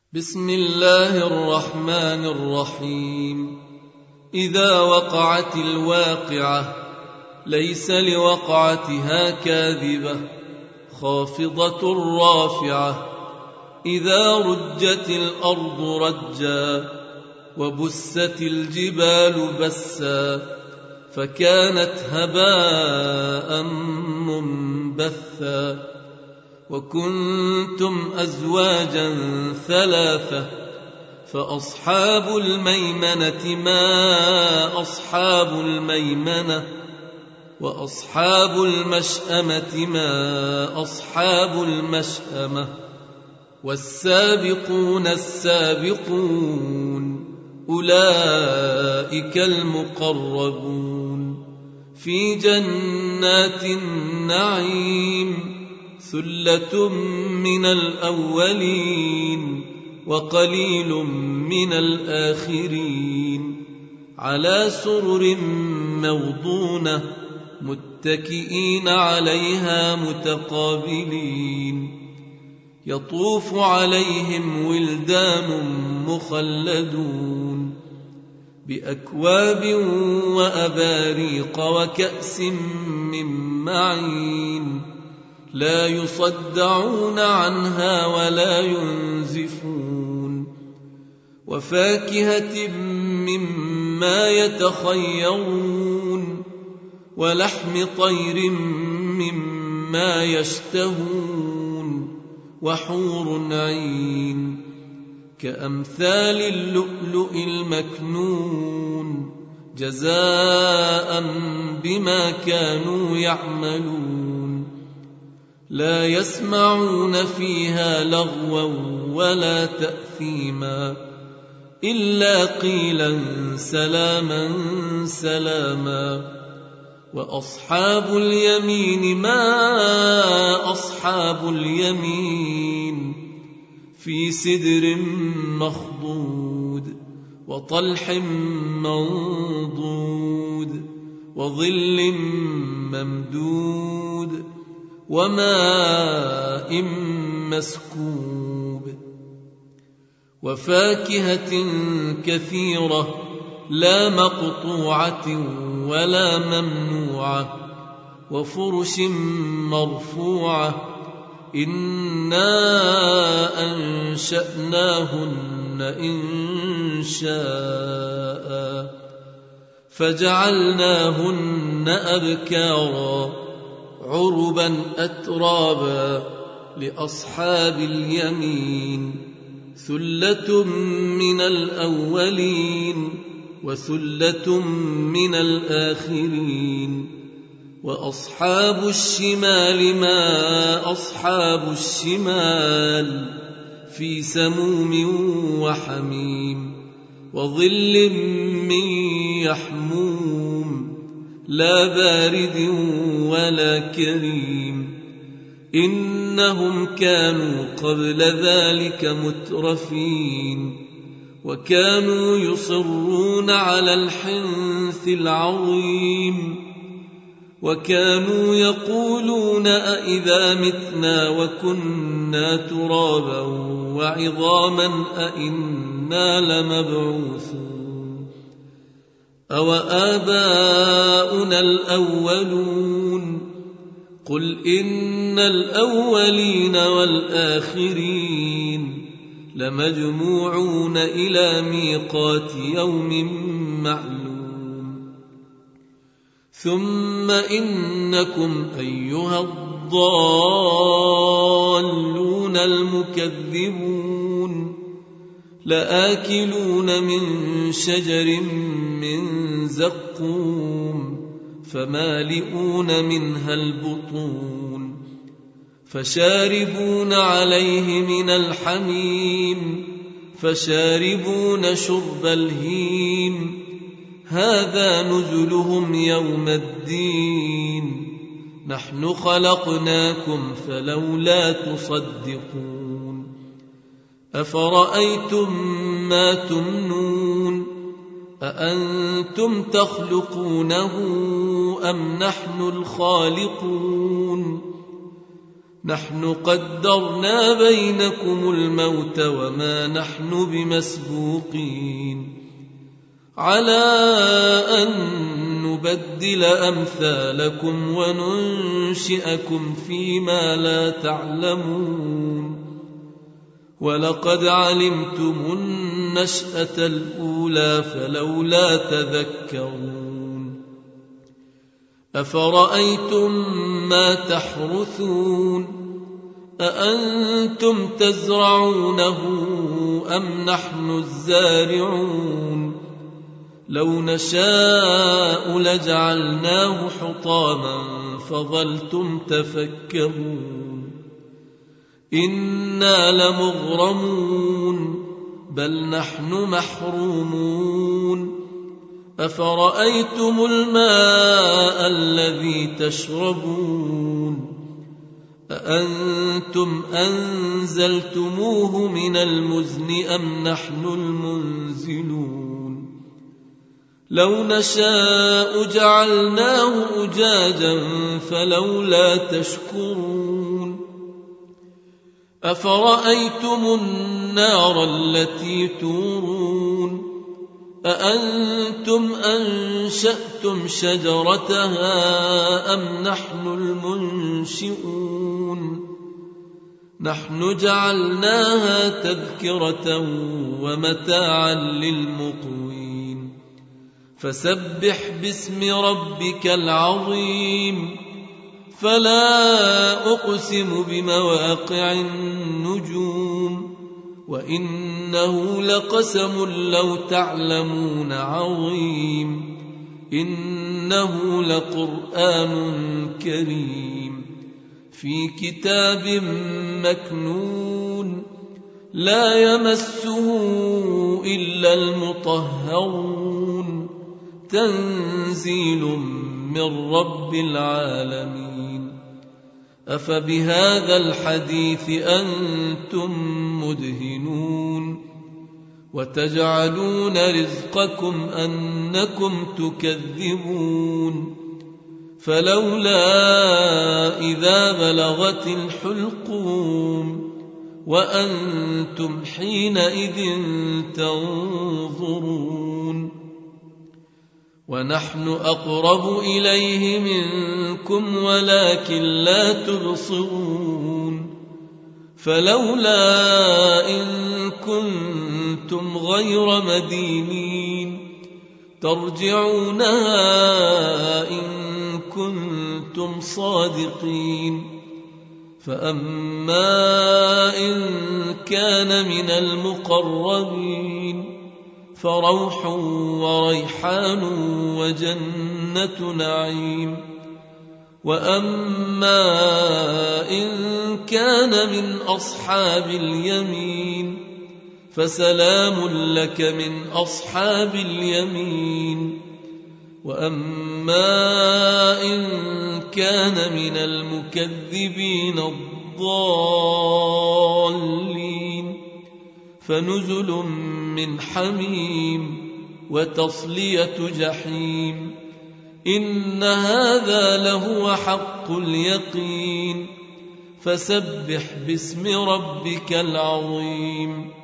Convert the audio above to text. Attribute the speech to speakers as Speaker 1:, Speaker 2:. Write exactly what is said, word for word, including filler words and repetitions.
Speaker 1: بسم الله الرحمن الرحيم. إذا وقعت الواقعة ليس لوقعتها كاذبة خافضة رافعة. إذا رجت الأرض رجا وبست الجبال بسا فكانت هباء منبثا. وكنتم أزواجا ثلاثة فأصحاب الميمنة ما أصحاب الميمنة وأصحاب المشأمة ما أصحاب المشأمة. والسابقون السابقون أولئك المقربون في جنات النعيم. ثلة من الأولين وقليل من الآخرين. على سرر موضونة متكئين عليها متقابلين. يطوف عليهم ولدان مخلدون بأكواب وأباريق وكأس من معين. لا يصدعون عنها ولا ينزفون. وفاكهة مما يتخيرون ولحم طير مما يشتهون. وحور عين كأمثال اللؤلؤ المكنون جزاء بما كانوا يعملون. لا يسمعون فيها لغوا ولا تأثيما إلا قيلا سلاما سلاما. وأصحاب اليمين ما أصحاب اليمين. في سدر مخضود وطلح منضود وظل ممدود وماء مسكوب. وفاكهة كثيرة لا مقطوعة ولا ممنوعة. وفرش مرفوعة. إنا أنشأناهن إنشاء فجعلناهن أبكارا عربا أترابا لأصحاب اليمين. ثلة من الأولين وثلة من الآخرين. وأصحاب الشمال ما أصحاب الشمال. في سموم وحميم وظل من يحموم لا بارد ولا كريم. إنهم كانوا قبل ذلك مترفين وكانوا يصرون على الحنث العظيم. وكانوا يقولون أئذا متنا وكنا ترابا وعظاما أئنا لمبعوثون أو آباؤنا الأولون. قل إن الأولين والآخرين لمجموعون إلى ميقات يوم معلوم. ثم إنكم أيها الضالون المكذبون لآكلون من شجر من زقوم فمالئون منها البطون. فشاربون عليه من الحميم فشاربون شرب الهيم. هذا نزلهم يوم الدين. نحن خلقناكم فلولا تصدقون. أفرأيتم ما تمنون أأنتم تخلقونه أم نحن الخالقون. نحن قدرنا بينكم الموت وما نحن بمسبوقين على أن نبدل أمثالكم وننشئكم فيما لا تعلمون ولقد علمتم النشأة الأولى فلولا تذكرون أفرأيتم ما تحرثون أأنتم تزرعونه أم نحن الزارعون لو نشاء لجعلناه حطاما فظلتم تفكرون إنا لمغرمون بل نحن محرومون أفرأيتم الماء الذي تشربون أأنتم أنزلتموه من المزن أم نحن المنزلون لو نشاء جعلناه أجاجا فلولا تشكرون أفرأيتم النار التي تورون أأنتم أنشأتم شجرتها أم نحن المنشئون نحن جعلناها تذكرة ومتاعا للمقوين فسبح باسم ربك العظيم فلا أقسم بمواقع النجوم وإنه لقسم لو تعلمون عظيم إنه لقرآن كريم في كتاب مكنون لا يمسه إلا المطهرون تنزيل من رب العالمين أفبهذا الحديث أنتم مدهنون وتجعلون رزقكم أنكم تكذبون فلولا إذا بلغت الحلقوم وأنتم حينئذ تنظرون ونحن أقرب إليه منكم ولكن لا تبصرون فلولا إن كنتم غير مدينين ترجعونها إن كنتم صادقين فأما إن كان من المقربين فروح وريحان وجنة نعيم وأما إن كان من أصحاب اليمين فسلام لك من أصحاب اليمين وأما إن كان من المكذبين الضالين فنزل من حميم وتصلية جحيم إن هذا لهو حق اليقين فسبح باسم ربك العظيم